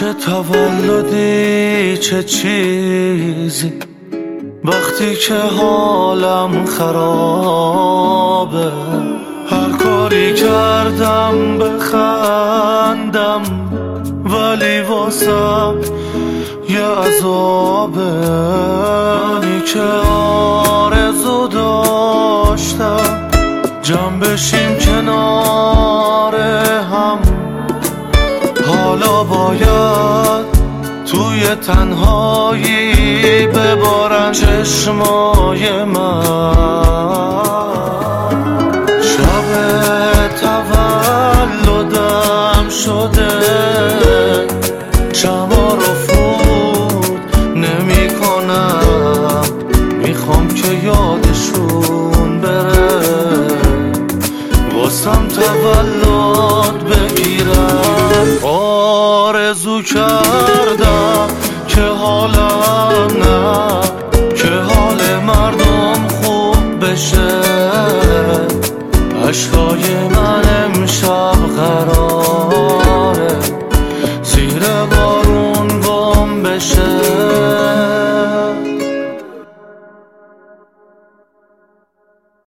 چه تولدی چه چیزی وقتی که حالم خرابه. هر کاری کردم بخندم ولی واسم یه عذابه. منی که آرزو داشتم جمع بشیم کنار هم، حالا باید توی تنهایی ببارن چشمای من. شب تولدم شده شما رو فوت نمی کنم، میخوام که یادشون بره واسم تولد بگیرن. آرزو کردم که حالم نه، که حال مردم خوب بشه. عشقای من